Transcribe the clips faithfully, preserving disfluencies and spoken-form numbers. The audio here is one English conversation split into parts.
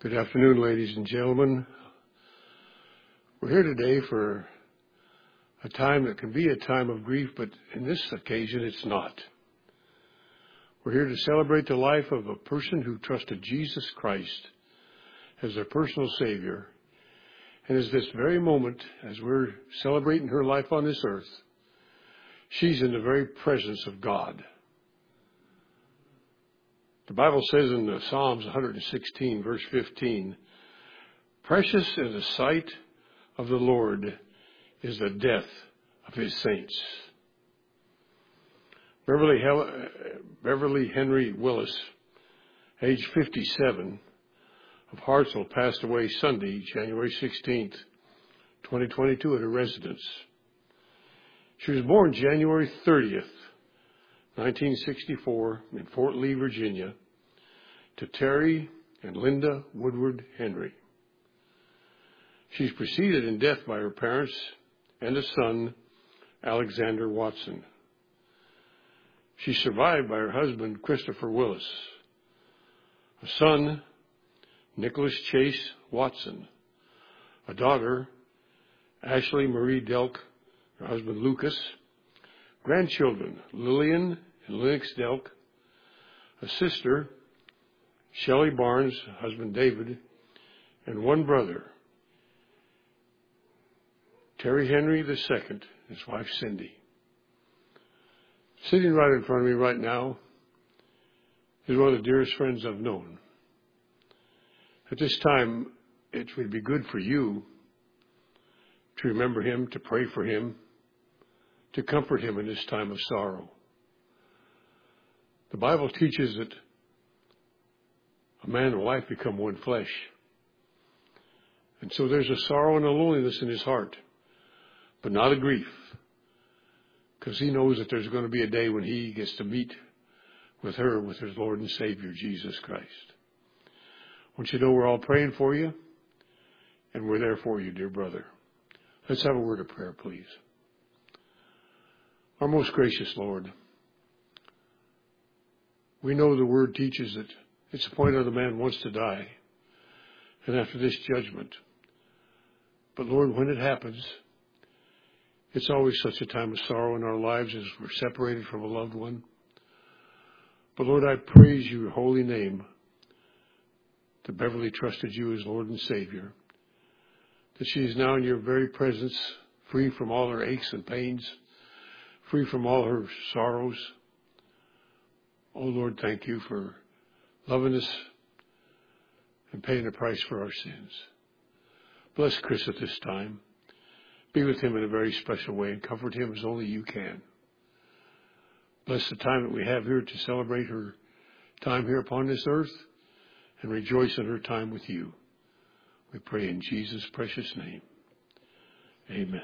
Good afternoon, ladies and gentlemen. We're here today for a time that can be a time of grief, but in this occasion it's not. We're here to celebrate the life of a person who trusted Jesus Christ as their personal Savior. And as this very moment, as we're celebrating her life on this earth, she's in the very presence of God. The Bible says in the Psalms one sixteen, verse fifteen, "Precious in the sight of the Lord is the death of his saints." Beverly, Hel- Beverly Henry Willis, age fifty-seven, of Hartselle, passed away Sunday, January sixteenth, twenty twenty-two, at her residence. She was born January thirtieth, nineteen sixty-four, in Fort Lee, Virginia, to Terry and Linda Woodward Henry. She's preceded in death by her parents and a son, Alexander Watson. She's survived by her husband, Christopher Willis, a son, Nicholas Chase Watson, a daughter, Ashley Marie Delk, her husband, Lucas, grandchildren, Lillian and Lennox Delk, a sister, Shelley Barnes, husband David, and one brother, Terry Henry the Second, his wife Cindy. Sitting right in front of me right now is one of the dearest friends I've known. At this time, it would be good for you to remember him, to pray for him, to comfort him in this time of sorrow. The Bible teaches that a man and wife become one flesh. And so there's a sorrow and a loneliness in his heart, but not a grief, because he knows that there's going to be a day when he gets to meet with her, with his Lord and Savior, Jesus Christ. I want you to know we're all praying for you, and we're there for you, dear brother. Let's have a word of prayer, please. Our most gracious Lord, we know the word teaches that it's appointed a man wants to die, and after this judgment. But Lord, when it happens, it's always such a time of sorrow in our lives as we're separated from a loved one. But Lord, I praise your holy name that Beverly trusted you as Lord and Savior, that she is now in your very presence, free from all her aches and pains, free from all her sorrows. Oh Lord, thank you for loving us and paying the price for our sins. Bless Chris at this time. Be with him in a very special way and comfort him as only you can. Bless the time that we have here to celebrate her time here upon this earth and rejoice in her time with you. We pray in Jesus' precious name. Amen.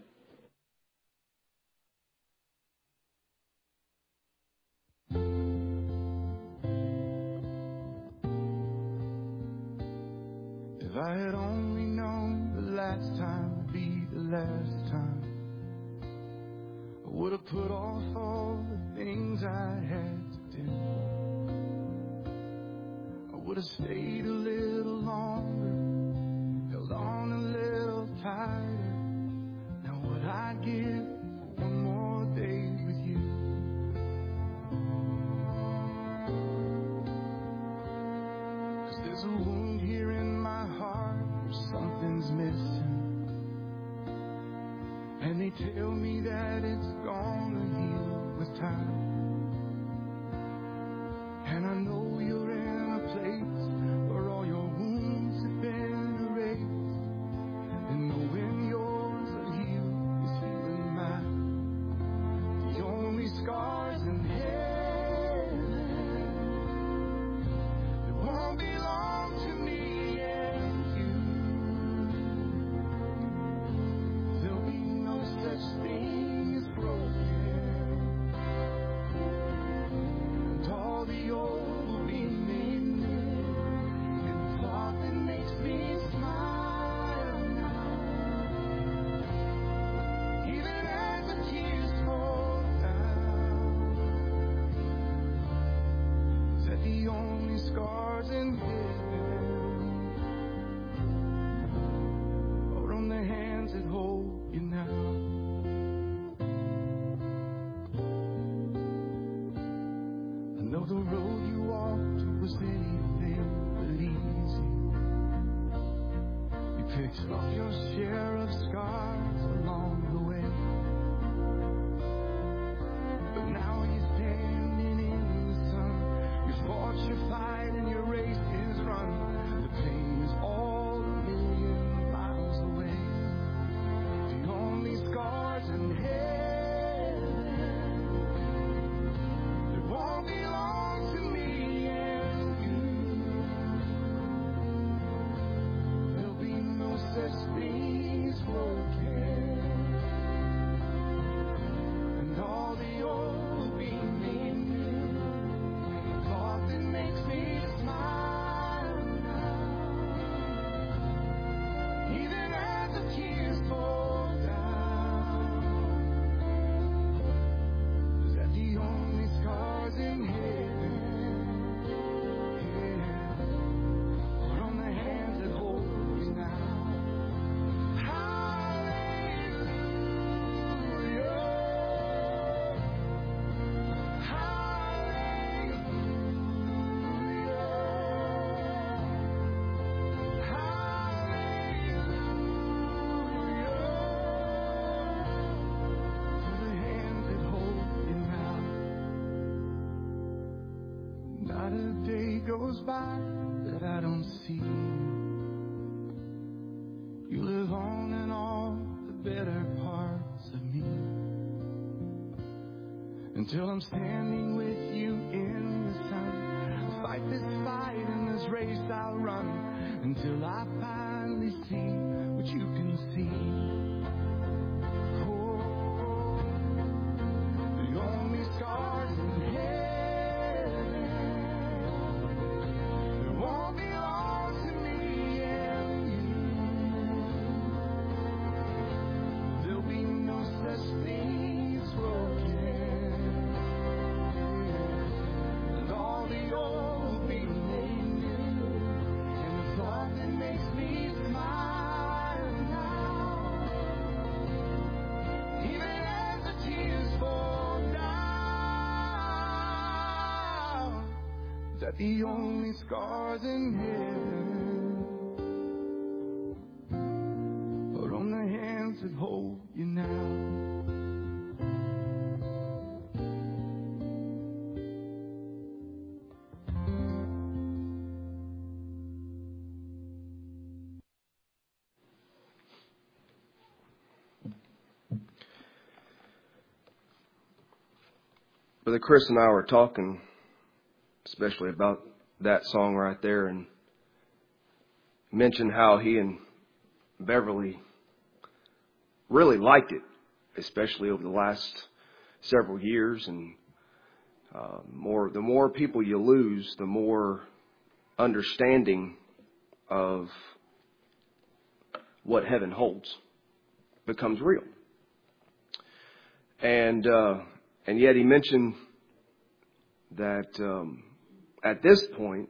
If I had only known the last time would be the last time, I would have put off all the things I had to do. I would have stayed a little longer, held on a little tighter. Now would I give one more day with you? Cause there's a wound here in my heart where something's missing, and they tell me that it's gonna heal with time. And I know you're in a place where all your wounds have been erased, and knowing yours are healed is healing mine. The only scars in heaven that won't belong to me and you. There'll be no such thing as broken. Though the road you walked was anything but easy, you picked up your share of scars along the way. But now you're standing in the sun. You fought your fight and your race is run. The pain is all a million miles away. The only scars in heaven that won't belong to me and you. There'll be no such thing as broken, and all the old will be made new. The thought that makes me smile now, even as the tears fall down, is that the only scars in heaven, yeah, are on the hands that hold you now. Hallelujah, hallelujah, for the hands that hold you now. Not a day goes by that I don't see you. You live on in all the better parts of me. Until I'm standing with you in the sun. I'll fight this fight and this race I'll run. Until I finally see what you can see. Oh, the only scars in heaven that won't belong to me and you. There'll be no such thing as broken, and all the old will be made new. And the thought that makes me smile now, even as the tears fall down, that the only scars in heaven are on the hands that hold you now. Brother Chris and I were talking, especially about that song right there, and mentioned how he and Beverly really liked it, especially over the last several years. And uh, more, the more people you lose, the more understanding of what heaven holds becomes real. And uh, and yet he mentioned that um, at this point,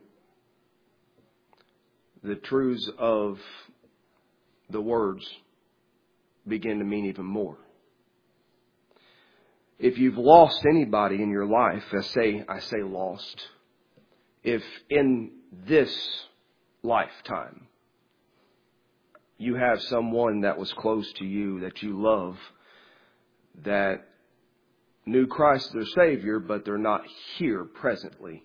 the truths of the words begin to mean even more. If you've lost anybody in your life, I say, I say lost, if in this lifetime you have someone that was close to you, that you love, that knew Christ as their Savior, but they're not here presently,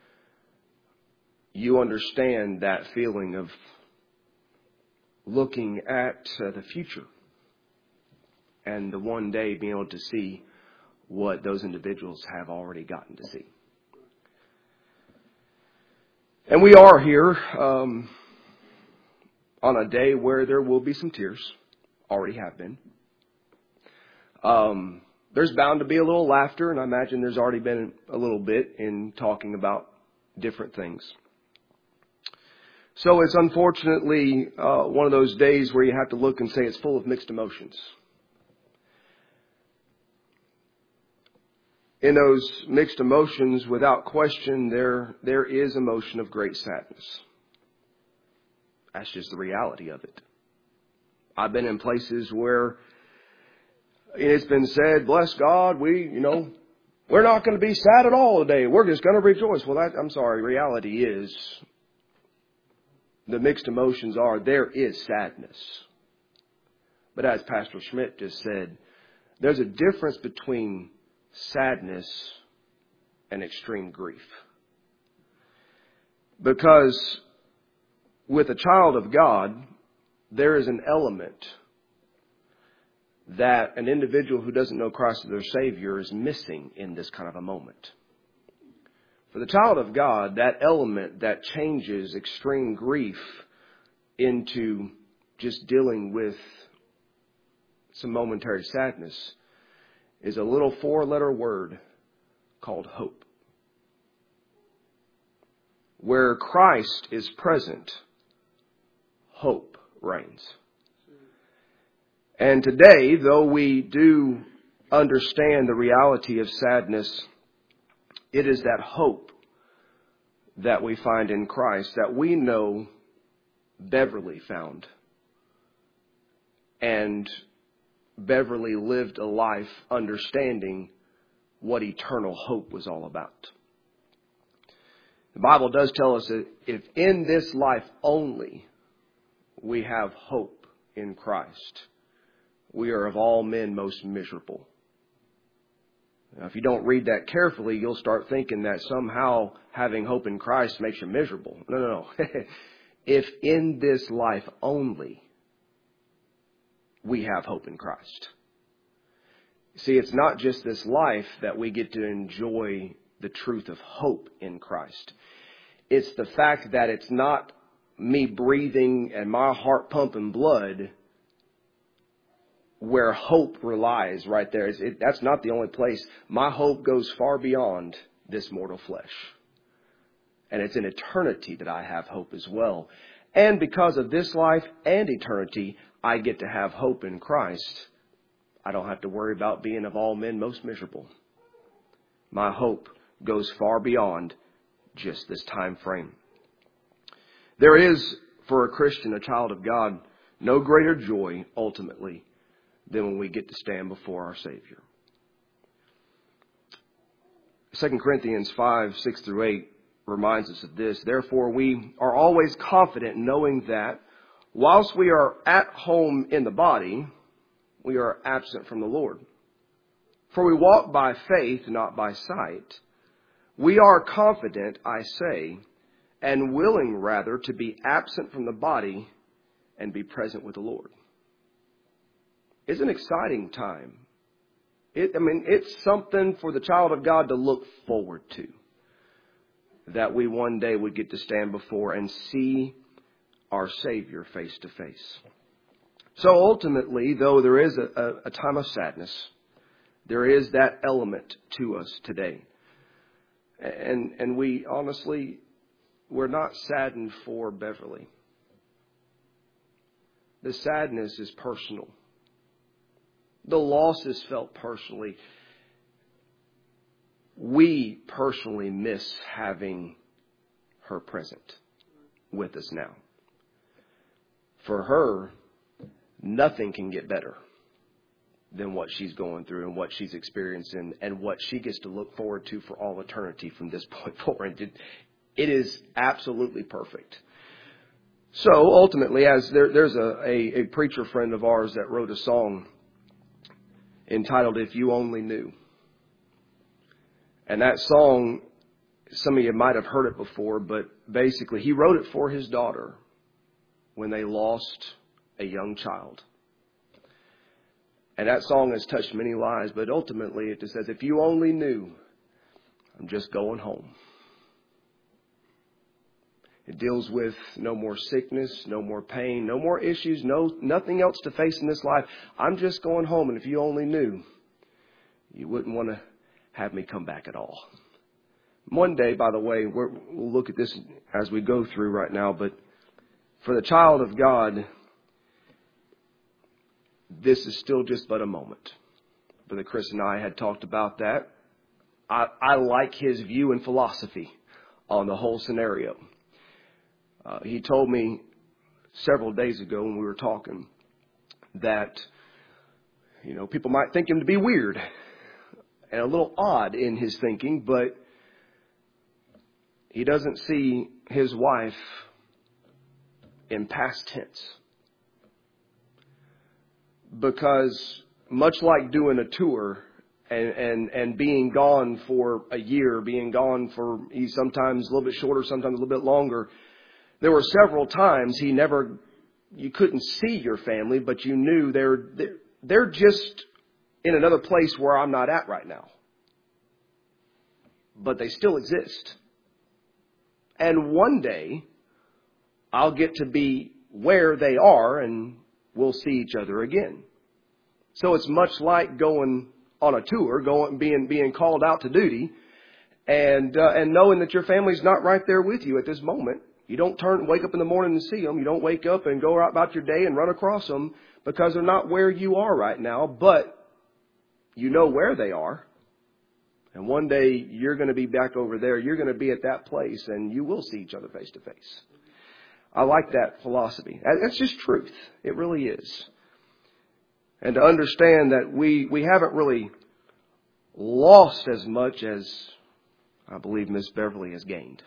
you understand that feeling of looking at uh, the future and the one day being able to see what those individuals have already gotten to see. And we are here um, on a day where there will be some tears. Already have been. Um, there's bound to be a little laughter, and I imagine there's already been a little bit in talking about different things. So it's unfortunately uh, one of those days where you have to look and say it's full of mixed emotions. In those mixed emotions, without question, there there is emotion of great sadness. That's just the reality of it. I've been in places where it's been said, bless God, we, you know, we're not going to be sad at all today. We're just going to rejoice. Well, that, I'm sorry. Reality is, the mixed emotions are, there is sadness. But as Pastor Schmidt just said, there's a difference between sadness and extreme grief. Because with a child of God, there is an element that an individual who doesn't know Christ as their Savior is missing in this kind of a moment. For the child of God, that element that changes extreme grief into just dealing with some momentary sadness is a little four-letter word called hope. Where Christ is present, hope reigns. And today, though we do understand the reality of sadness, it is that hope that we find in Christ that we know Beverly found. And Beverly lived a life understanding what eternal hope was all about. The Bible does tell us that if in this life only we have hope in Christ, we are of all men most miserable. Now, if you don't read that carefully, you'll start thinking that somehow having hope in Christ makes you miserable. No, no, no. If in this life only we have hope in Christ. See, it's not just this life that we get to enjoy the truth of hope in Christ. It's the fact that it's not me breathing and my heart pumping blood where hope relies right there. It, that's not the only place. My hope goes far beyond this mortal flesh. And it's in eternity that I have hope as well. And because of this life and eternity, I get to have hope in Christ. I don't have to worry about being of all men most miserable. My hope goes far beyond just this time frame. There is, for a Christian, a child of God, no greater joy, ultimately, than when we get to stand before our Savior. Second Corinthians five, six through eight reminds us of this. Therefore, we are always confident knowing that whilst we are at home in the body, we are absent from the Lord. For we walk by faith, not by sight. We are confident, I say, and willing rather to be absent from the body and be present with the Lord. It's an exciting time. It, I mean, it's something for the child of God to look forward to. That we one day would get to stand before and see our Savior face to face. So ultimately, though there is a, a, a time of sadness, there is that element to us today. And, and we honestly, we're not saddened for Beverly. The sadness is personal. The loss is felt personally. We personally miss having her present with us now. For her, nothing can get better than what she's going through and what she's experiencing and what she gets to look forward to for all eternity from this point forward. It, it is absolutely perfect. So ultimately, as there, there's a, a, a preacher friend of ours that wrote a song entitled If You Only Knew. And that song, some of you might have heard it before, but basically he wrote it for his daughter when they lost a young child. And that song has touched many lives, but ultimately it just says, if you only knew, I'm just going home. It deals with no more sickness, no more pain, no more issues, no nothing else to face in this life. I'm just going home, and if you only knew, you wouldn't want to have me come back at all. One day, by the way, we're, we'll look at this as we go through right now, but for the child of God, this is still just but a moment. Brother Chris and I had talked about that. I, I like his view and philosophy on the whole scenario. Uh, he told me several days ago when we were talking that, you know, people might think him to be weird. and a little odd in his thinking, but he doesn't see his wife in past tense. Because much like doing a tour and, and, and being gone for a year, being gone for he's sometimes a little bit shorter, sometimes a little bit longer, there were several times he never, you couldn't see your family, but you knew they're, they're, they're just in another place where I'm not at right now. But they still exist. And one day, I'll get to be where they are and we'll see each other again. So it's much like going on a tour, going, being, being called out to duty and, uh, and knowing that your family's not right there with you at this moment. You don't turn, wake up in the morning and see them. You don't wake up and go out about your day and run across them because they're not where you are right now, but you know where they are. And one day you're going to be back over there. You're going to be at that place and you will see each other face to face. I like that philosophy. That's just truth. It really is. And to understand that we, we haven't really lost as much as I believe Miss Beverly has gained.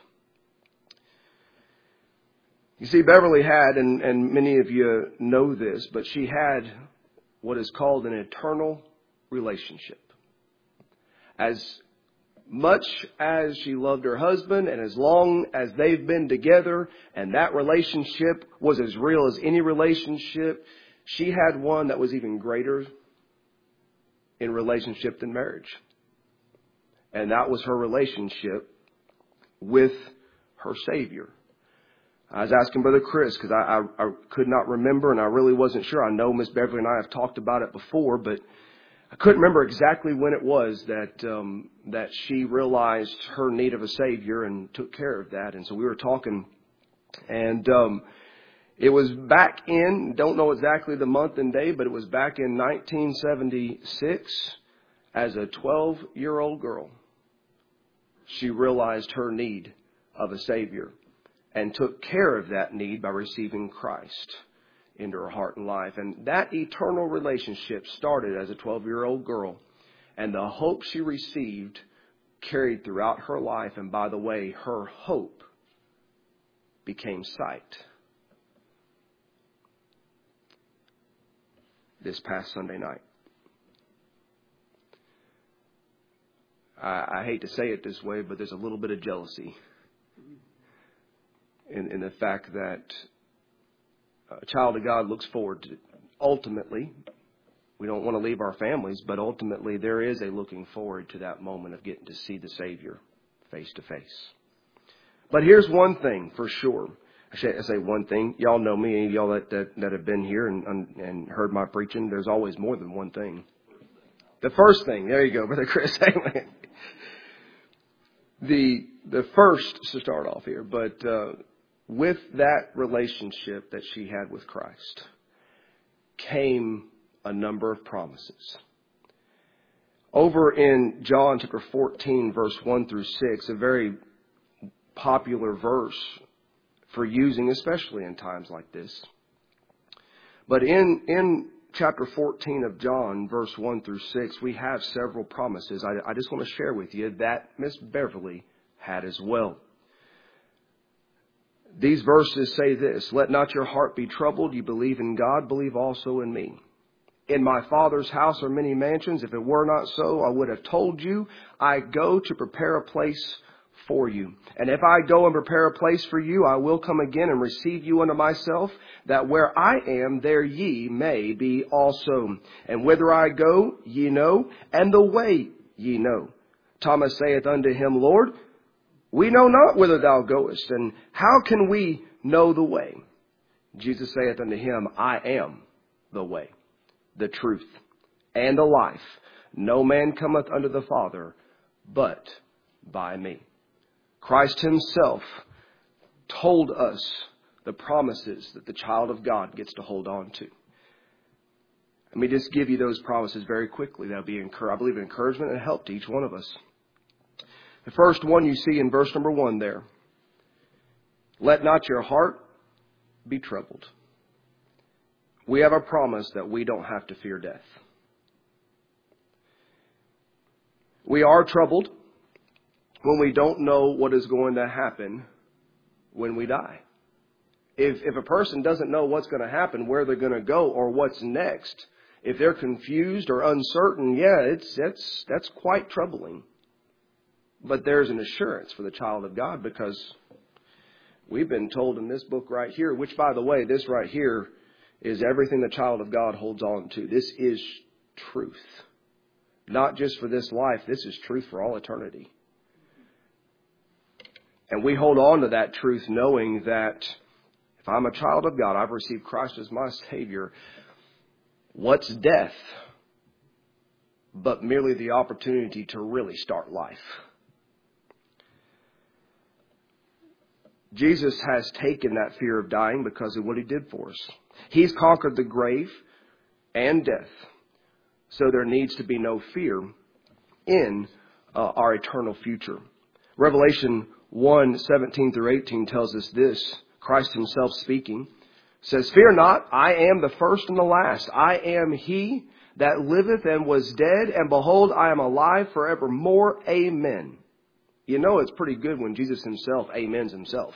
You see, Beverly had, and, and many of you know this, but she had what is called an eternal relationship. As much as she loved her husband and as long as they've been together and that relationship was as real as any relationship, she had one that was even greater in relationship than marriage. And that was her relationship with her Savior. I was asking Brother Chris because I, I, I could not remember and I really wasn't sure. I know Miss Beverly and I have talked about it before, but I couldn't remember exactly when it was that um, that she realized her need of a Savior and took care of that. And so we were talking, and um, it was back in, don't know exactly the month and day, but it was back in nineteen seventy-six as a twelve-year-old girl. She realized her need of a Savior and took care of that need by receiving Christ into her heart and life. And that eternal relationship started as a twelve-year-old girl. And the hope she received carried throughout her life. And by the way, her hope became sight. This past Sunday night. I, I hate to say it this way, but there's a little bit of jealousy in, in the fact that a child of God looks forward to, ultimately, we don't want to leave our families, but ultimately there is a looking forward to that moment of getting to see the Savior face to face. But here's one thing for sure. I should say one thing. Y'all know me, any of y'all that, that, that have been here and, and heard my preaching, there's always more than one thing. The first thing, there you go, Brother Chris. the, the first to start off here, but uh, with that relationship that she had with Christ came a number of promises. Over in John chapter fourteen, verse one through six, a very popular verse for using, especially in times like this. But in, in chapter fourteen of John, verse one through six, we have several promises. I, I just want to share with you that Miss Beverly had as well. These verses say this: let not your heart be troubled. You believe in God, believe also in me. In my Father's house are many mansions. If it were not so, I would have told you. I go to prepare a place for you. And if I go and prepare a place for you, I will come again and receive you unto myself, that where I am, there ye may be also. And whither I go, ye know, and the way ye know. Thomas saith unto him, Lord, we know not whither thou goest, and how can we know the way? Jesus saith unto him, I am the way, the truth, and the life. No man cometh unto the Father but by me. Christ himself told us the promises that the child of God gets to hold on to. Let me just give you those promises very quickly. That'll be, I believe, encouragement and help to each one of us. The first one you see in verse number one there. Let not your heart be troubled. We have a promise that we don't have to fear death. We are troubled when we don't know what is going to happen when we die. If, if a person doesn't know what's going to happen, where they're going to go, or what's next, if they're confused or uncertain, yeah, it's, that's, that's quite troubling. But there's an assurance for the child of God, because we've been told in this book right here, which, by the way, this right here is everything the child of God holds on to. This is truth. Not just for this life. This is truth for all eternity. And we hold on to that truth knowing that if I'm a child of God, I've received Christ as my Savior. What's death but merely the opportunity to really start life? Jesus has taken that fear of dying because of what He did for us. He's conquered the grave and death. So there needs to be no fear in uh, our eternal future. Revelation one, seventeen through eighteen tells us this. Christ Himself speaking says, "Fear not, I am the first and the last. I am He that liveth and was dead, and behold, I am alive forevermore. Amen." You know it's pretty good when Jesus Himself amens Himself.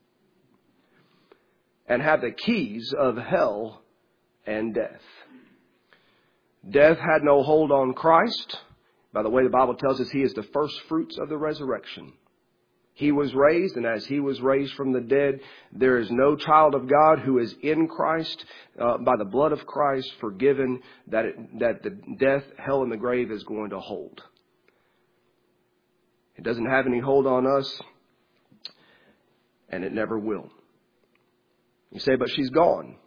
"And have the keys of hell and death." Death had no hold on Christ. By the way, the Bible tells us He is the first fruits of the resurrection. He was raised, and as He was raised from the dead, there is no child of God who is in Christ, uh, by the blood of Christ, forgiven, that it, that the death, hell, and the grave is going to hold. It doesn't have any hold on us, and it never will. You say, but she's gone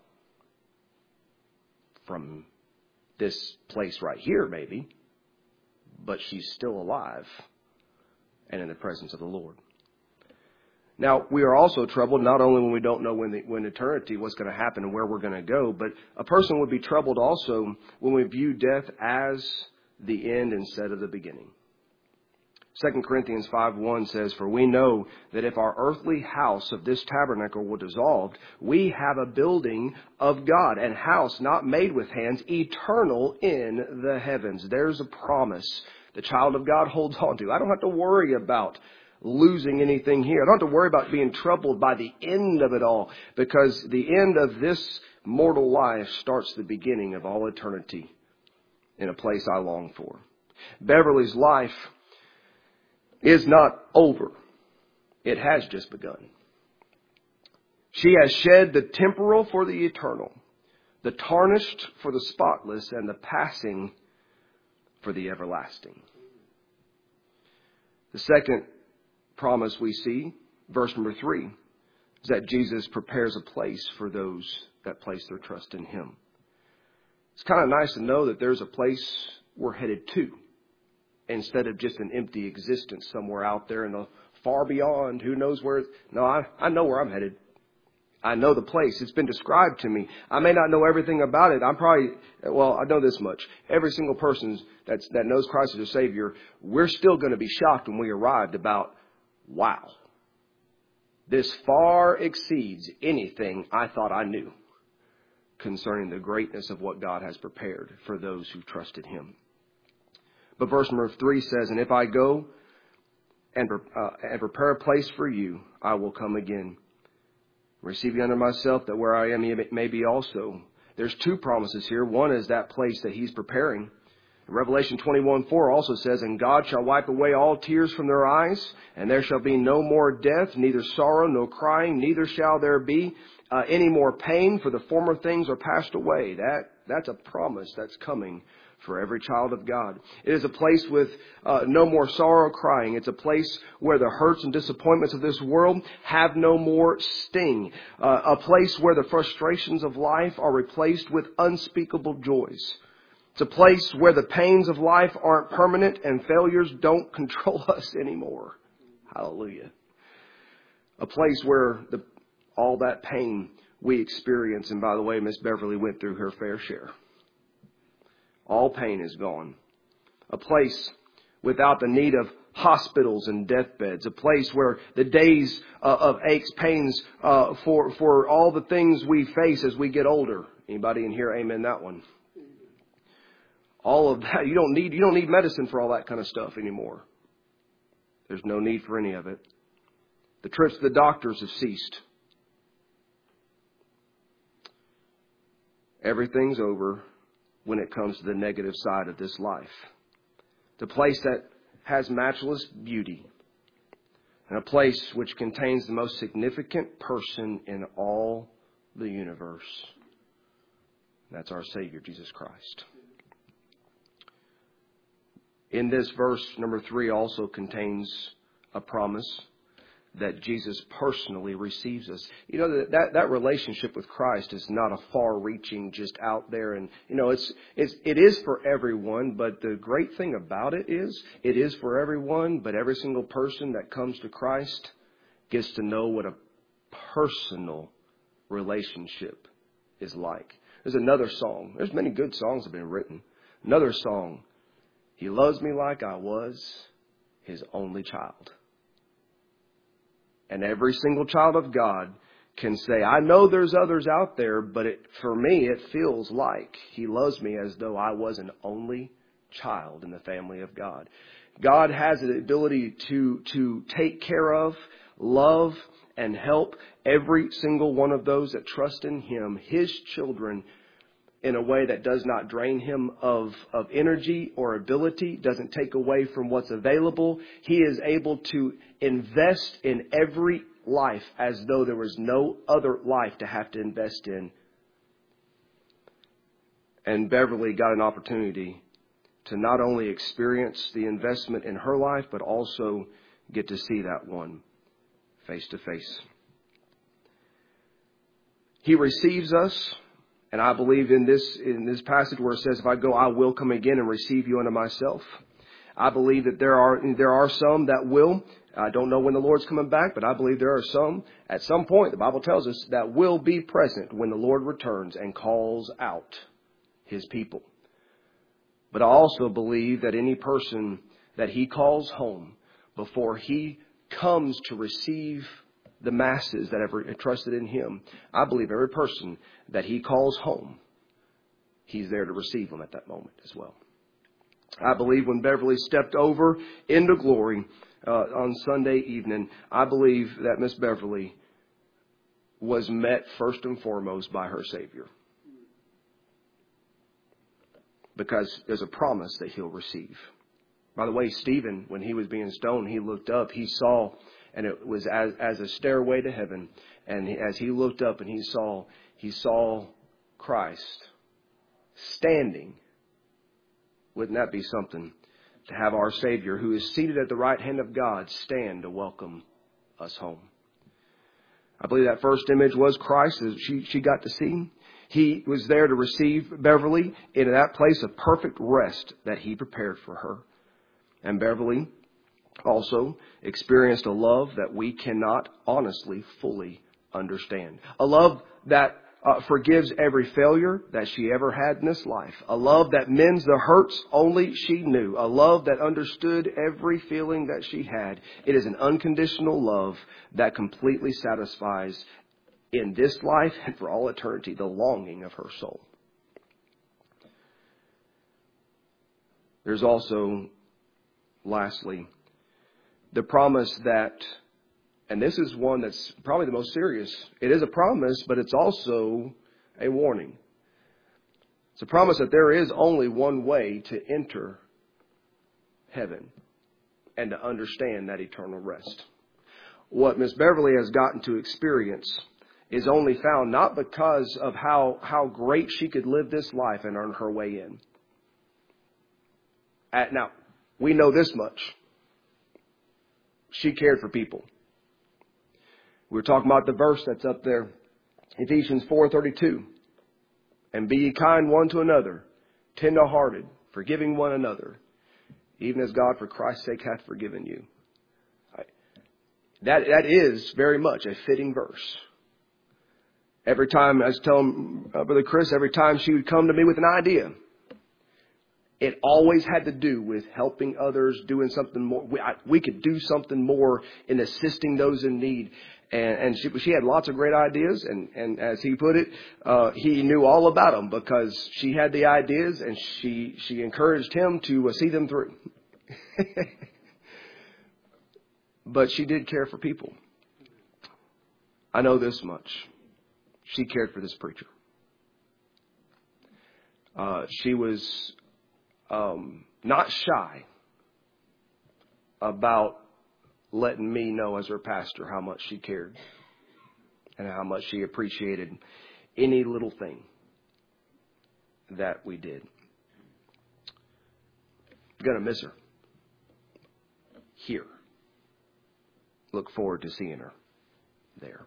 from this place right here, maybe, but she's still alive and in the presence of the Lord. Now, we are also troubled not only when we don't know when the, when eternity, what's going to happen and where we're going to go, but a person would be troubled also when we view death as the end instead of the beginning. Second Corinthians five one says, "For we know that if our earthly house of this tabernacle were dissolved, we have a building of God, and house not made with hands, eternal in the heavens." There's a promise the child of God holds on to. I don't have to worry about losing anything here. I don't have to worry about being troubled by the end of it all, because the end of this mortal life starts the beginning of all eternity in a place I long for. Beverly's life is not over. It has just begun. She has shed the temporal for the eternal, the tarnished for the spotless, and the passing for the everlasting. The second promise we see, verse number three, is that Jesus prepares a place for those that place their trust in Him. It's kind of nice to know that there's a place we're headed to, instead of just an empty existence somewhere out there in the far beyond. Who knows where? No, I, I know where I'm headed. I know the place. It's been described to me. I may not know everything about it. I'm probably, well, I know this much. Every single person that's, that knows Christ as a Savior, we're still going to be shocked when we arrived about, wow, this far exceeds anything I thought I knew concerning the greatness of what God has prepared for those who trusted Him. But verse number three says, "And if I go and, uh, and prepare a place for you, I will come again, receive you unto myself, that where I am ye may be also." There's two promises here. One is that place that He's preparing. Revelation twenty-one four also says, "And God shall wipe away all tears from their eyes, and there shall be no more death, neither sorrow, nor crying, neither shall there be uh, any more pain, for the former things are passed away." That that's a promise that's coming for every child of God. It is a place with uh, no more sorrow, crying. It's a place where the hurts and disappointments of this world have no more sting. Uh, a place where the frustrations of life are replaced with unspeakable joys. It's a place where the pains of life aren't permanent and failures don't control us anymore. Hallelujah. A place where the, all that pain we experience, and by the way, Miss Beverly went through her fair share. All pain is gone. A place without the need of hospitals and deathbeds. A place where the days uh, of aches, pains, uh, for, for all the things we face as we get older. Anybody in here amen that one? all of that. You don't need, you don't need medicine for all that kind of stuff anymore. There's no need for any of it. The trips to the doctors have ceased. Everything's over when it comes to the negative side of this life. The place that has matchless beauty, and a place which contains the most significant person in all the universe. That's our Savior, Jesus Christ. In this verse, number three also contains a promise that Jesus personally receives us. You know, that, that, that relationship with Christ is not a far-reaching, just out there. And, you know, it's, it's, it is for everyone, but the great thing about it is, it is for everyone, but every single person that comes to Christ gets to know what a personal relationship is like. There's another song. There's many good songs that have been written. Another song. He loves me like I was his only child. And every single child of God can say, I know there's others out there, but it, for me, it feels like he loves me as though I was an only child in the family of God. God has the ability to, to take care of, love, and help every single one of those that trust in him, his children, in a way that does not drain him of, of energy or ability, doesn't take away from what's available. He is able to invest in every life as though there was no other life to have to invest in. And Beverly got an opportunity to not only experience the investment in her life, but also get to see that one face to face. He receives us. And I believe in this in this passage where it says, if I go, I will come again and receive you unto myself. I believe that there are there are some that will. I don't know when the Lord's coming back, but I believe there are some at some point, the Bible tells us, that will be present when the Lord returns and calls out his people. But I also believe that any person that he calls home before he comes to receive the masses that ever trusted in him, I believe every person that he calls home, he's there to receive them at that moment as well. I believe when Beverly stepped over into glory uh, on Sunday evening, I believe that Miss Beverly was met first and foremost by her Savior. Because there's a promise that he'll receive. By the way, Stephen, when he was being stoned, he looked up, he saw, and it was as, as a stairway to heaven. And as he looked up and he saw, he saw Christ standing. Wouldn't that be something to have our Savior, who is seated at the right hand of God, stand to welcome us home? I believe that first image was Christ, as she, she got to see. He was there to receive Beverly in that place of perfect rest that he prepared for her. And Beverly also experienced a love that we cannot honestly fully understand. A love that uh, forgives every failure that she ever had in this life. A love that mends the hurts only she knew. A love that understood every feeling that she had. It is an unconditional love that completely satisfies in this life and for all eternity the longing of her soul. There's also, lastly, the promise that, and this is one that's probably the most serious. It is a promise, but it's also a warning. It's a promise that there is only one way to enter heaven and to understand that eternal rest. What Miss Beverly has gotten to experience is only found not because of how, how great she could live this life and earn her way in. At, now, we know this much. She cared for people. We were talking about the verse that's up there, Ephesians four thirty-two. And be ye kind one to another, tender-hearted, forgiving one another, even as God for Christ's sake hath forgiven you. That, that is very much a fitting verse. Every time, I was telling uh, Brother Chris, every time she would come to me with an idea, it always had to do with helping others, doing something more. We, I, we could do something more in assisting those in need. And, and she, she had lots of great ideas. And, and as he put it, uh, he knew all about them because she had the ideas and she, she encouraged him to uh, see them through. But she did care for people. I know this much. She cared for this preacher. Uh, she was um, not shy about letting me know as her pastor how much she cared and how much she appreciated any little thing that we did. I'm going to miss her here. Look forward to seeing her there.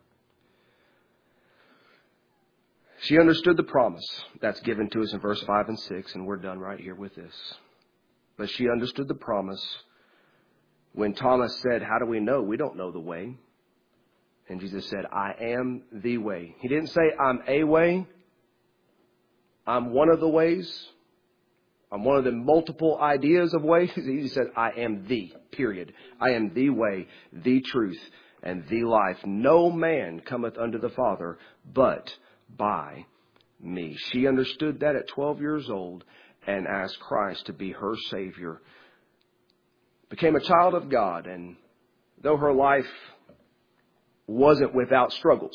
She understood the promise that's given to us in verse five and six, and we're done right here with this. But she understood the promise when Thomas said, how do we know? We don't know the way. And Jesus said, I am the way. He didn't say, I'm a way. I'm one of the ways. I'm one of the multiple ideas of ways. He said, I am the, period. I am the way, the truth, and the life. No man cometh unto the Father but by me. She understood that at twelve years old and asked Christ to be her Savior. Became a child of God, and though her life wasn't without struggles,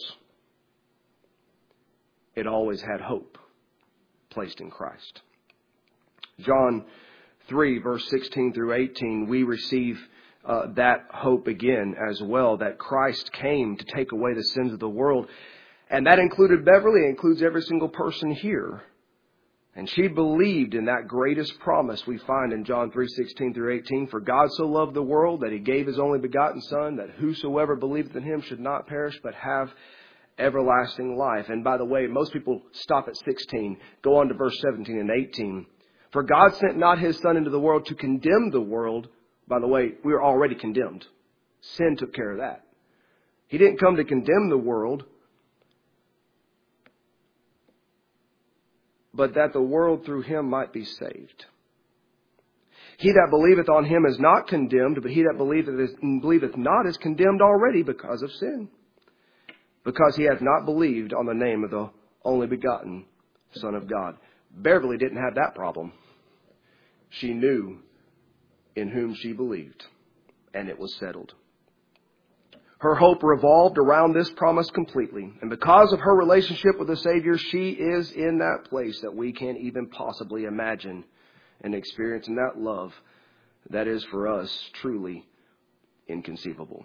it always had hope placed in Christ. John three, verse sixteen through eighteen, we receive uh, that hope again as well, that Christ came to take away the sins of the world. And that included Beverly, it includes every single person here. And she believed in that greatest promise we find in John three, sixteen through eighteen. For God so loved the world that he gave his only begotten Son, that whosoever believeth in him should not perish but have everlasting life. And by the way, most people stop at sixteen. Go on to verse seventeen and eighteen. For God sent not his Son into the world to condemn the world. By the way, we are already condemned. Sin took care of that. He didn't come to condemn the world, but that the world through him might be saved. He that believeth on him is not condemned, but he that believeth, is, believeth not is condemned already because of sin. Because he hath not believed on the name of the only begotten Son of God. Beverly didn't have that problem. She knew in whom she believed, and it was settled. Her hope revolved around this promise completely. And because of her relationship with the Savior, she is in that place that we can't even possibly imagine and experiencing that love that is for us truly inconceivable.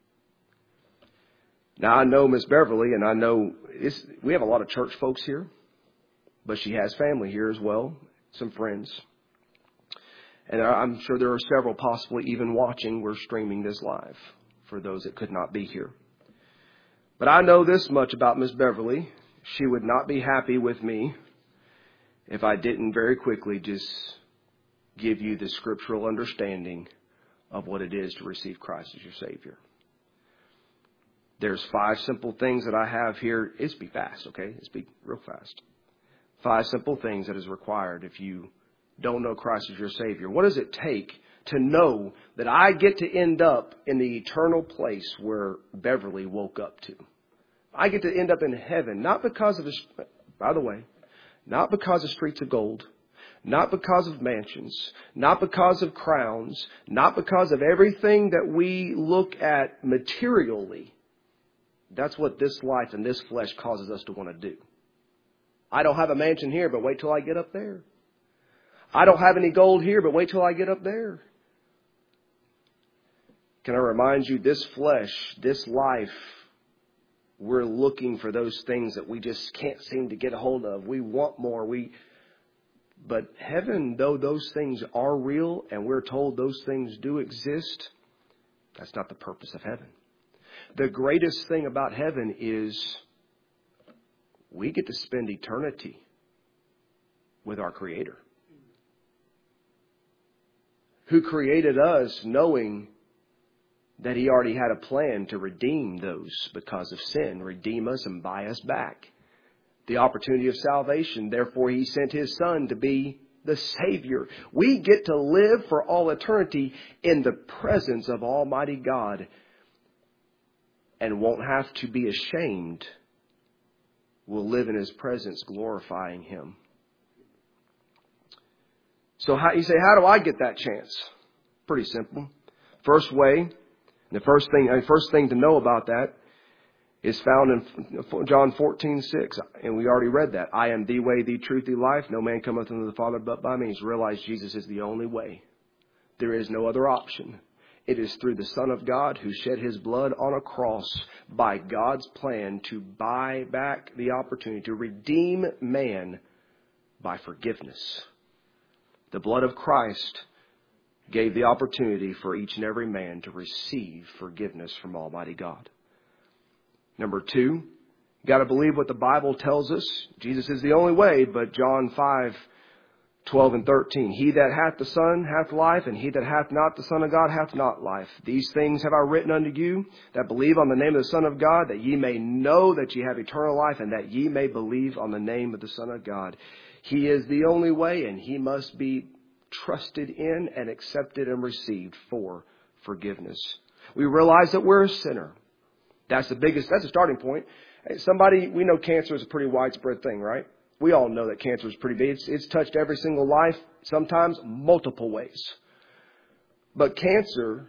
Now, I know Miss Beverly, and I know it's, we have a lot of church folks here, but she has family here as well, some friends. And I'm sure there are several possibly even watching. We're streaming this live for those that could not be here. But I know this much about Miss Beverly. She would not be happy with me if I didn't very quickly just give you the scriptural understanding of what it is to receive Christ as your Savior. There's five simple things that I have here. It's be fast, okay? It's be real fast. Five simple things that is required if you don't know Christ as your Savior. What does it take to know that I get to end up in the eternal place where Beverly woke up to? I get to end up in heaven, not because of, the, by the way, not because of streets of gold, not because of mansions, not because of crowns, not because of everything that we look at materially. That's what this life and this flesh causes us to want to do. I don't have a mansion here, but wait till I get up there. I don't have any gold here, but wait till I get up there. Can I remind you, this flesh, this life, we're looking for those things that we just can't seem to get a hold of. We want more. We, but heaven, though those things are real and we're told those things do exist, that's not the purpose of heaven. The greatest thing about heaven is we get to spend eternity with our Creator, who created us knowing that he already had a plan to redeem those because of sin, redeem us and buy us back. The opportunity of salvation. Therefore, he sent his Son to be the Savior. We get to live for all eternity in the presence of Almighty God. and won't have to be ashamed will live in His presence, glorifying Him. So how, you say, how do I get that chance? Pretty simple. First way, the first thing, the first thing to know about that is found in John fourteen six. And we already read that. I am the way, the truth, the life. No man cometh unto the Father but by me. He's realized Jesus is the only way. There is no other option. It is through the Son of God who shed His blood on a cross by God's plan to buy back the opportunity to redeem man by forgiveness. The blood of Christ gave the opportunity for each and every man to receive forgiveness from Almighty God. Number two, you got to believe what the Bible tells us. Jesus is the only way, but John five twelve and thirteen. He that hath the Son hath life, and he that hath not the Son of God hath not life. These things have I written unto you that believe on the name of the Son of God, that ye may know that ye have eternal life, and that ye may believe on the name of the Son of God. He is the only way, and He must be trusted in and accepted and received for forgiveness. We realize that we're a sinner. That's the biggest, that's the starting point. Somebody, we know cancer is a pretty widespread thing, right? We all know that cancer is pretty big. It's, it's touched every single life, sometimes multiple ways. But cancer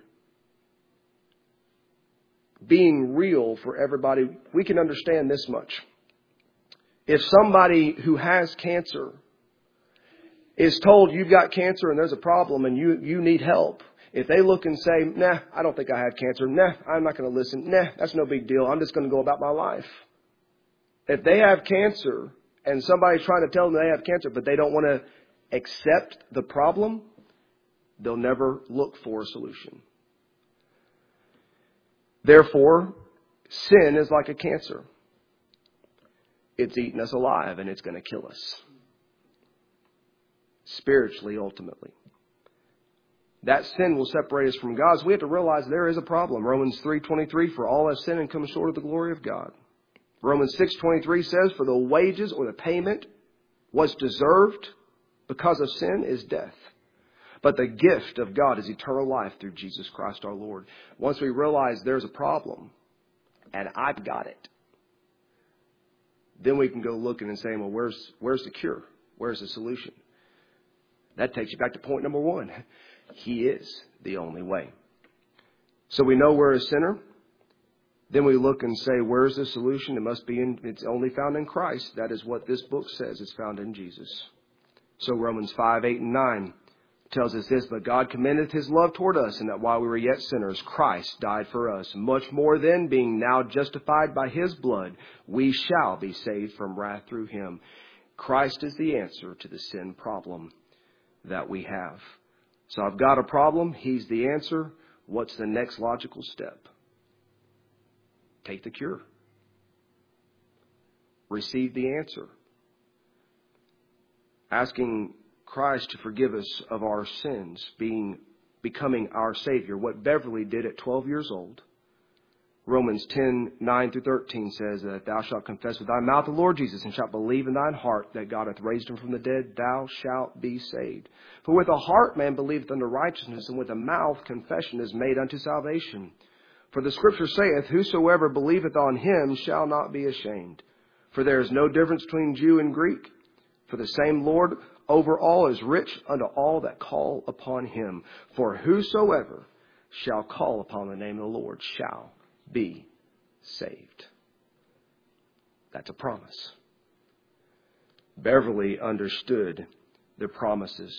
being real for everybody, we can understand this much. If somebody who has cancer is told you've got cancer and there's a problem and you, you need help, if they look and say, nah, I don't think I have cancer. Nah, I'm not going to listen. Nah, that's no big deal. I'm just going to go about my life. If they have cancer and somebody's trying to tell them they have cancer, but they don't want to accept the problem, they'll never look for a solution. Therefore, sin is like a cancer. It's eating us alive and it's going to kill us. Spiritually, ultimately. That sin will separate us from God. So we have to realize there is a problem. Romans three twenty-three, for all have sinned and come short of the glory of God. Romans six twenty-three says, for the wages or the payment was deserved because of sin is death. But the gift of God is eternal life through Jesus Christ our Lord. Once we realize there's a problem and I've got it, then we can go looking and saying, well, where's, where's the cure? Where's the solution? That takes you back to point number one. He is the only way. So we know we're a sinner. Then we look and say, where's the solution? It must be in, it's only found in Christ. That is what this book says. It's found in Jesus. So Romans five, eight, and nine tells us this, but God commendeth His love toward us, and that while we were yet sinners, Christ died for us. Much more then, being now justified by His blood, we shall be saved from wrath through Him. Christ is the answer to the sin problem that we have. So I've got a problem. He's the answer. What's the next logical step? Take the cure. Receive the answer. Asking Christ to forgive us of our sins, being becoming our Savior. What Beverly did at twelve years old. Romans ten, nine through thirteen says that thou shalt confess with thy mouth the Lord Jesus, and shalt believe in thine heart that God hath raised him from the dead, thou shalt be saved. For with the heart man believeth unto righteousness, and with the mouth confession is made unto salvation. For the Scripture saith, whosoever believeth on Him shall not be ashamed. For there is no difference between Jew and Greek. For the same Lord over all is rich unto all that call upon Him. For whosoever shall call upon the name of the Lord shall be saved. That's a promise. Beverly understood the promises.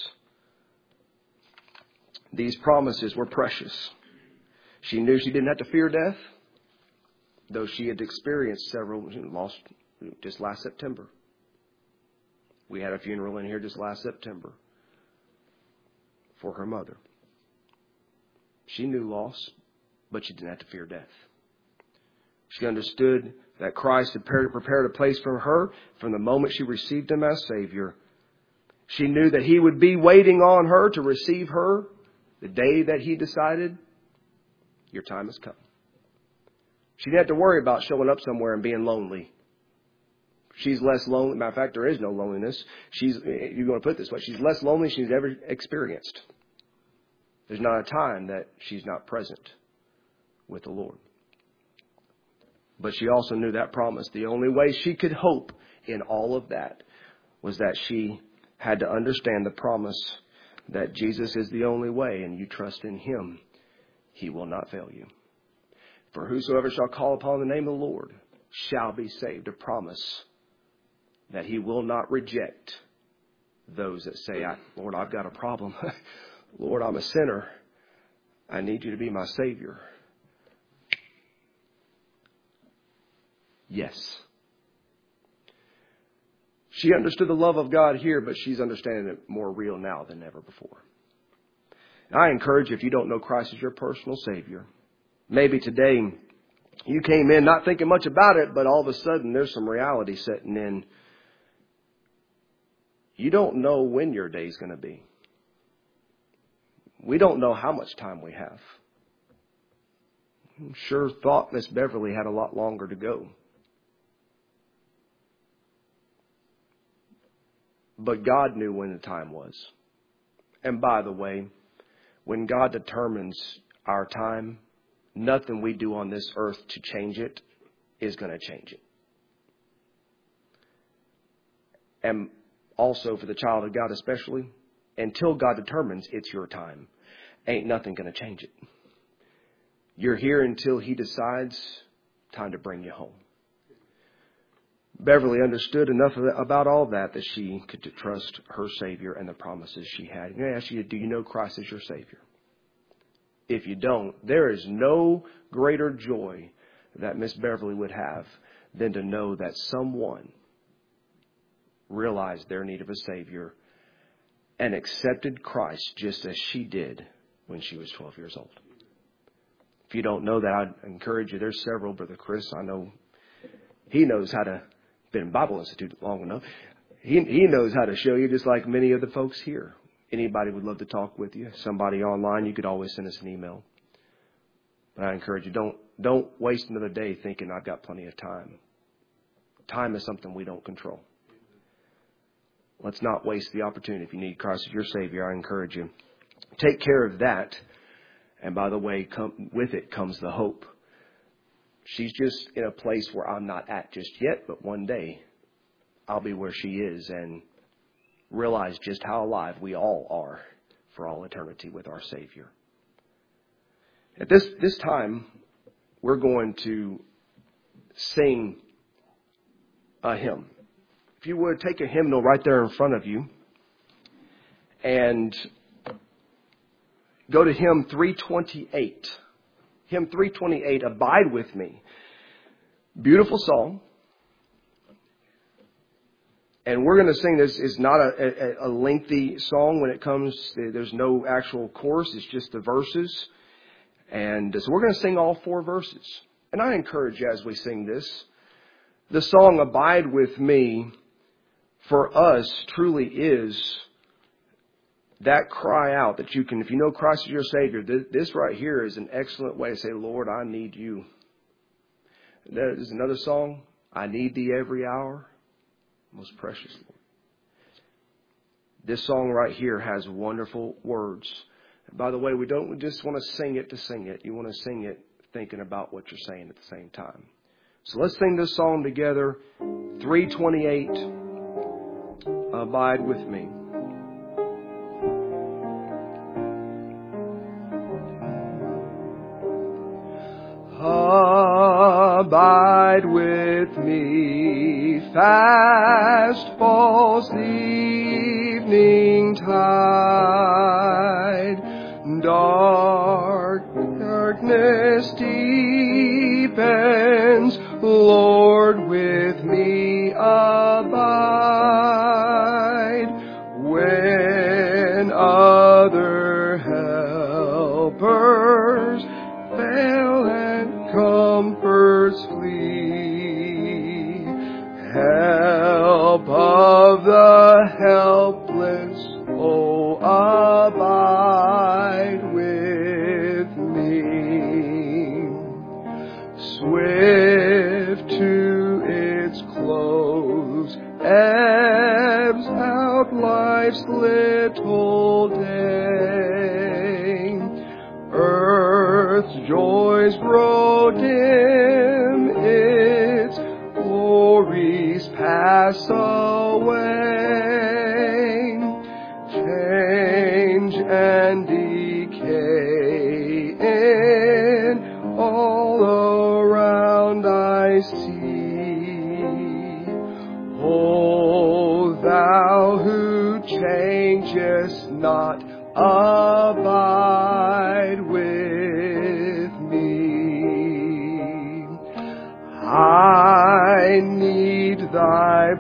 These promises were precious. She knew she didn't have to fear death, though she had experienced several, she lost just last September. We had a funeral in here just last September for her mother. She knew loss, but she didn't have to fear death. She understood that Christ had prepared a place for her from the moment she received Him as Savior. She knew that He would be waiting on her to receive her the day that He decided, your time has come. She didn't have to worry about showing up somewhere and being lonely. She's less lonely. Matter of fact, there is no loneliness. She's, you're going to put it this way, she's less lonely than she's ever experienced. There's not a time that she's not present with the Lord. But she also knew that promise. The only way she could hope in all of that was that she had to understand the promise that Jesus is the only way, and you trust in Him, He will not fail you. For whosoever shall call upon the name of the Lord shall be saved. A promise that He will not reject those that say, Lord, I've got a problem. Lord, I'm a sinner. I need you to be my Savior. Yes. She understood the love of God here, but she's understanding it more real now than ever before. And I encourage you, if you don't know Christ as your personal Savior, maybe today you came in not thinking much about it, but all of a sudden there's some reality setting in. You don't know when your day's going to be. We don't know how much time we have. I'm sure thought Miss Beverly had a lot longer to go. But God knew when the time was. And by the way, when God determines our time, nothing we do on this earth to change it is going to change it. And also for the child of God especially, until God determines it's your time, ain't nothing going to change it. You're here until He decides time to bring you home. Beverly understood enough about all that that she could trust her Savior and the promises she had. I'm going to ask you, do you know Christ as your Savior? If you don't, there is no greater joy that Miss Beverly would have than to know that someone realized their need of a Savior and accepted Christ just as she did when she was twelve years old. If you don't know that, I'd encourage you. There's several. Brother Chris, I know he knows how to, been in Bible Institute long enough. He, he knows how to show you, just like many of the folks here. Anybody would love to talk with you. Somebody online, you could always send us an email. But I encourage you, don't, don't waste another day thinking I've got plenty of time. Time is something we don't control. Let's not waste the opportunity. If you need Christ as your Savior, I encourage you. Take care of that. And by the way, come, with it comes the hope. She's just in a place where I'm not at just yet, but one day I'll be where she is and realize just how alive we all are for all eternity with our Savior. At this, this time, we're going to sing a hymn. If you would, take a hymnal right there in front of you and go to hymn three twenty-eight. Hymn three twenty-eight, Abide With Me. Beautiful song. And we're going to sing this. It's not a, a, a lengthy song when it comes. There's no actual chorus. It's just the verses. And so we're going to sing all four verses. And I encourage you as we sing this, the song Abide With Me for us truly is that cry out that you can, if you know Christ is your Savior, this, this right here is an excellent way to say, Lord, I need you. There's another song, I need thee every hour, most precious Lord. This song right here has wonderful words. And by the way, we don't just want to sing it to sing it. You want to sing it thinking about what you're saying at the same time. So let's sing this song together. three twenty-eight, Abide With Me. Abide with me, fast falls the evening tide, dark darkness deepens, Lord, with me abide, when other helpers fail and comforts flee, help of the helpless, oh, abide with me. Swift to its close ebbs out life's little day, earth's joys grow dim in pass away, change and decay in all around I see. O thou who changest not, abide with me. I need thy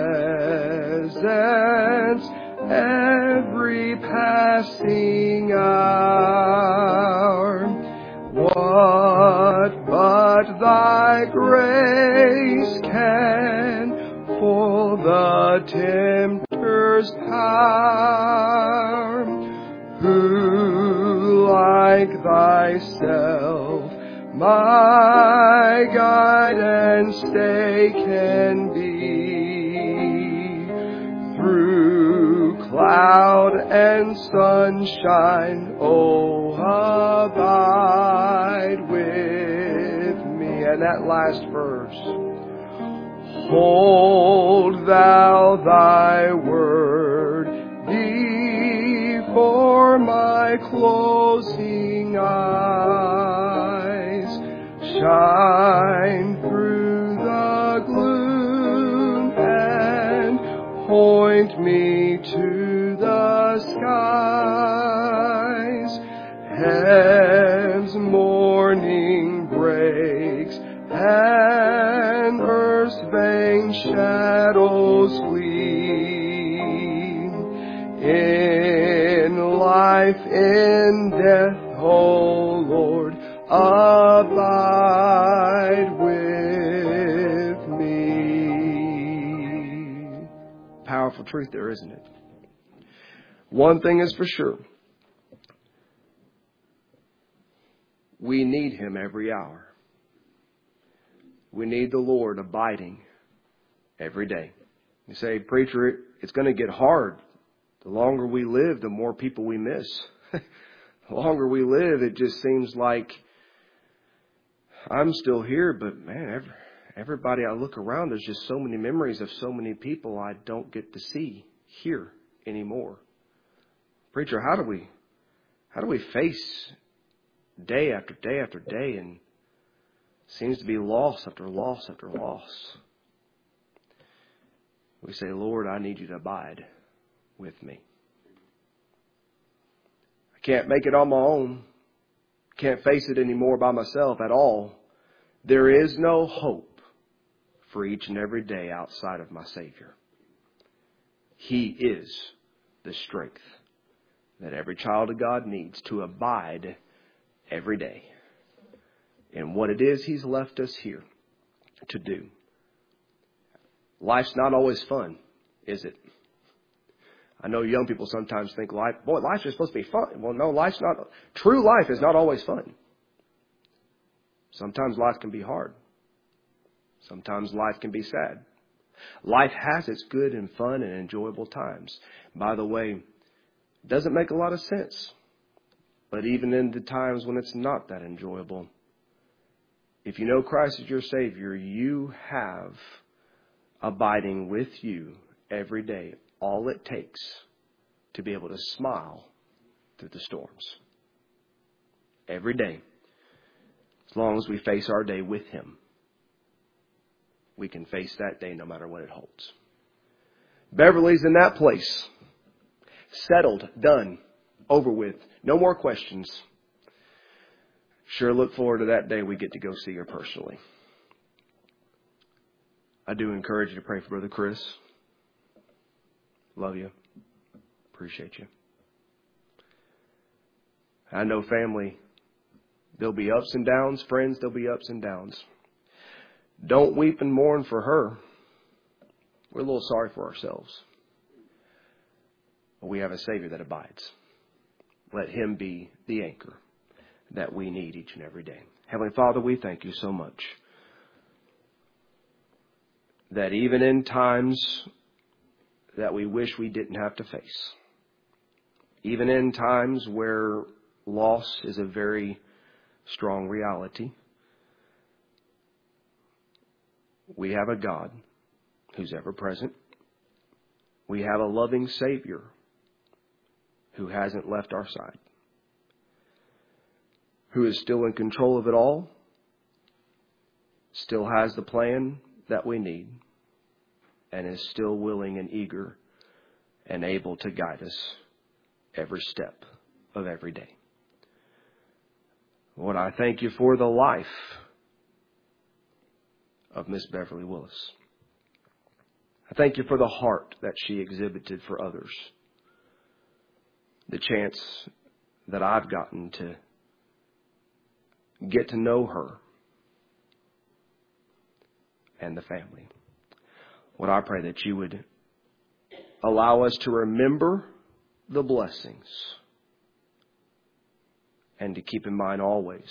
presence every passing hour. What but thy grace can foil the tempter's power? Who like thyself my guide and stay can be? Through cloud and sunshine, oh, abide with me. And that last verse. Hold thou thy word before my closing eyes. Shine through the gloom and point me to the skies. Heaven's morning breaks and earth's vain shadows flee. In life, in death, O Lord, abide with me. Powerful truth there, isn't it? One thing is for sure. We need Him every hour. We need the Lord abiding every day. You say, preacher, it's going to get hard. The longer we live, the more people we miss. The longer we live, it just seems like I'm still here, but man, every, everybody I look around, there's just so many memories of so many people I don't get to see here anymore. Preacher, how do we, how do we face day after day after day and seems to be loss after loss after loss? We say, Lord, I need you to abide with me. I can't make it on my own. Can't face it anymore by myself at all. There is no hope for each and every day outside of my Savior. He is the strength that every child of God needs to abide every day in what it is He's left us here to do. Life's not always fun, is it? I know young people sometimes think life, boy, life's just supposed to be fun. Well, no, life's not. True life is not always fun. Sometimes life can be hard. Sometimes life can be sad. Life has its good and fun and enjoyable times. By the way, it doesn't make a lot of sense. But even in the times when it's not that enjoyable, if you know Christ as your Savior, you have abiding with you every day all it takes to be able to smile through the storms. Every day. As long as we face our day with Him, we can face that day no matter what it holds. Beverly's in that place. Settled, done, over with. No more questions. Sure look forward to that day we get to go see her personally. I do encourage you to pray for Brother Chris. Love you. Appreciate you. I know family, there'll be ups and downs. Friends, there'll be ups and downs. Don't weep and mourn for her. We're a little sorry for ourselves. But we have a Savior that abides. Let Him be the anchor that we need each and every day. Heavenly Father, we thank you so much that even in times that we wish we didn't have to face, even in times where loss is a very strong reality, we have a God who's ever present. We have a loving Savior who hasn't left our side, who is still in control of it all, still has the plan that we need, and is still willing and eager and able to guide us every step of every day. Lord, I thank you for the life of Miss Beverly Willis. I thank you for the heart that she exhibited for others. The chance that I've gotten to get to know her and the family. Lord, I pray that you would allow us to remember the blessings and to keep in mind always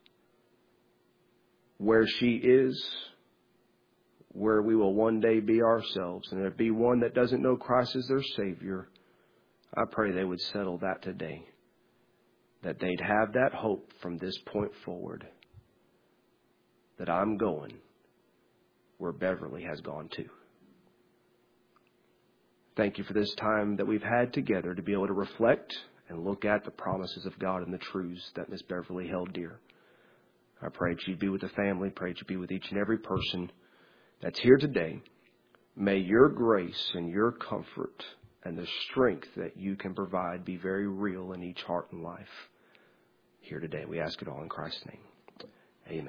where she is, where we will one day be ourselves. And there be one that doesn't know Christ as their Savior, I pray they would settle that today, that they'd have that hope from this point forward, that I'm going where Beverly has gone to. Thank you for this time that we've had together to be able to reflect and look at the promises of God and the truths that Miss Beverly held dear. I pray that you'd be with the family. Pray that you'd be with each and every person that's here today. May your grace and your comfort and the strength that you can provide be very real in each heart and life here today. We ask it all in Christ's name. Amen.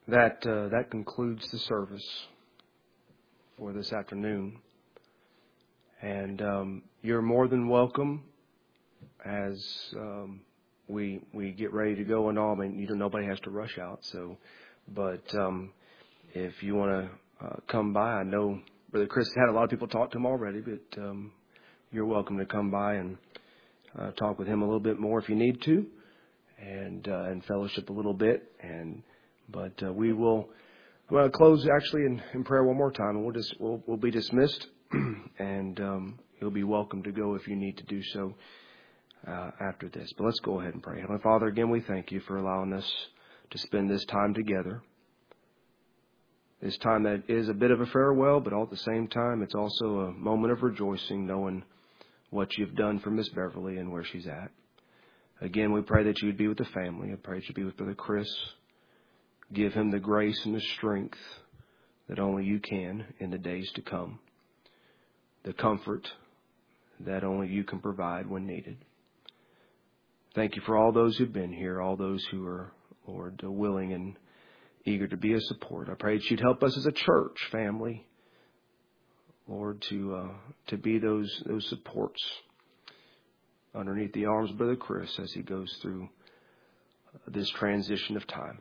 that uh, that concludes the service for this afternoon. And um, you're more than welcome as um, we we get ready to go and all. I mean, you know, nobody has to rush out. So, but um, if you want to uh, come by, I know Brother Chris had a lot of people talk to him already, but um, you're welcome to come by and uh, talk with him a little bit more if you need to, and uh, and fellowship a little bit. And but uh, we will. I'm going to close actually in, in prayer one more time, and we'll just we'll, we'll be dismissed. And um, you'll be welcome to go if you need to do so uh, after this. But let's go ahead and pray. Heavenly Father, again, we thank you for allowing us to spend this time together. This time that is a bit of a farewell, but all at the same time, it's also a moment of rejoicing, knowing what you've done for Miss Beverly and where she's at. Again, we pray that you'd be with the family. I pray that you'd be with Brother Chris. Give him the grace and the strength that only you can in the days to come. The comfort that only you can provide when needed. Thank you for all those who've been here, all those who are, Lord, willing and eager to be a support. I pray that you'd help us as a church family, Lord, to uh, to be those those supports underneath the arms of Brother Chris as he goes through this transition of time.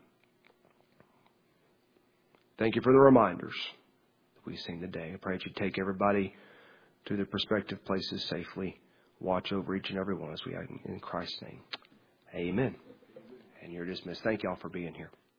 Thank you for the reminders that we sing today. I pray that you take everybody to their prospective places safely. Watch over each and every one as we ask in Christ's name. Amen. And you're dismissed. Thank you all for being here.